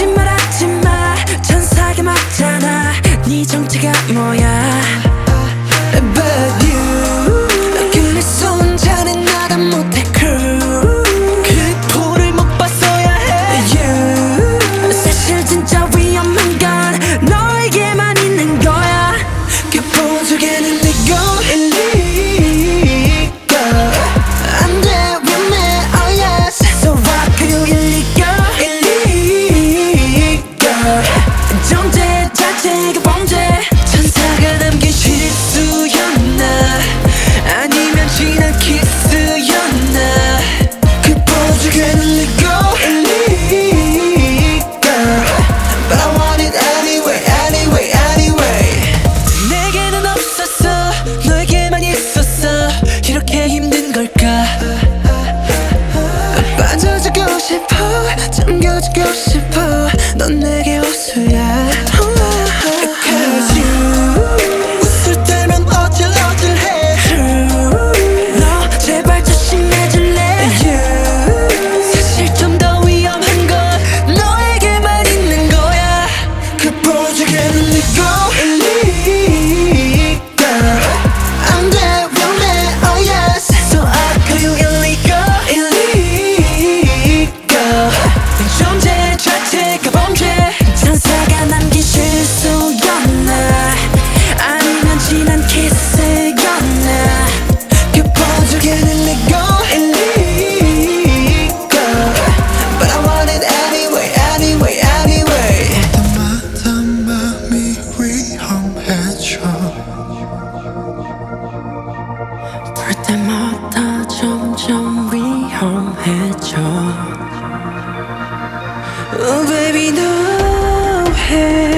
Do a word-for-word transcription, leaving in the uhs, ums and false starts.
거짓말 하지마. 천사가 맞잖아. 네 정체가 뭐야? But you 그래서 혼자는 나도 못해 crew. 그 포를 못 봤어야 해. You 사실 진짜 위험한 건 너에게만 있는 거야. 그 보조개는 네고 illegal. 안돼 위험해 oh yes. So why could you illegal illegal. 존재 자체가 범죄. 천사가 남긴 실수였나 아니면 지난 키스였나. 그 보조개는 legal illegal. But I want it anyway anyway anyway. 내게는 없었어 너에게만 있었어. 이렇게 힘든 걸까. 빠져주고 싶어 잠겨주고 싶어. 넌 내게 호수야. Cause you 웃을 때면 어질어질해. True 너 제발 조심해줄래. You 사실 좀 더 위험한 건 너에게만 있는 거야. 그 보조개는 legal illegal. 안돼 위험해 oh yes. So I call you illegal illegal. 존재 자체가 범죄. 천사가 남긴 실수였나 아니면 지난 키스였나. 그 보조개는 legal illegal. But I want it anyway anyway anyway. 때마다 마음이 위험해져. 볼 때마다 점점 위험해져. Oh baby 너해